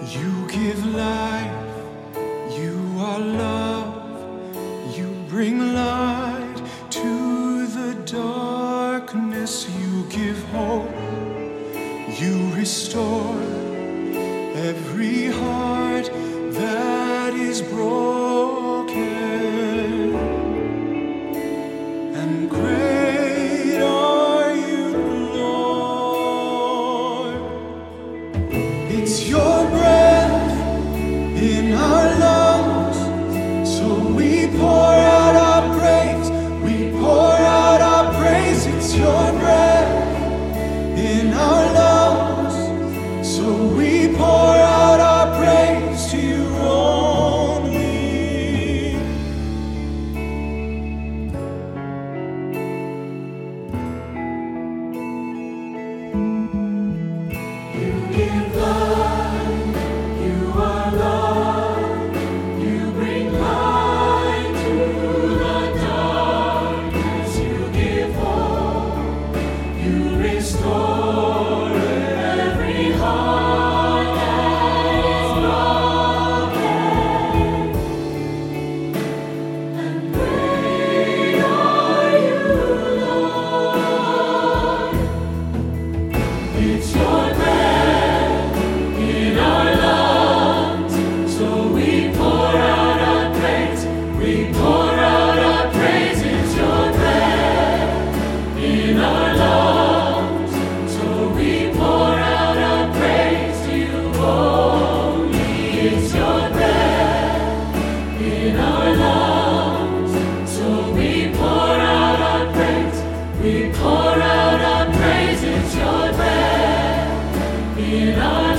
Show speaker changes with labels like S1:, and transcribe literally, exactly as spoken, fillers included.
S1: You give life, you are love, you bring light to the darkness, you give hope, you restore every heart that is broken. And great are you, Lord. It's your breath in our lungs, so we pour out our praise, we pour out our praise. It's your breath in our lungs, so we pour out our praise to you only. You give life, you are love, you bring light to the darkness, you give hope, you restore every heart that is broken. And great are you, Lord. It's your breath in our lungs, so we pour out our praise, we pour out our praise. It's your breath in our lungs, so we pour out our praise to you only. It's your breath in our lungs, so we pour out our praise, we pour out our praise. It's your breath in our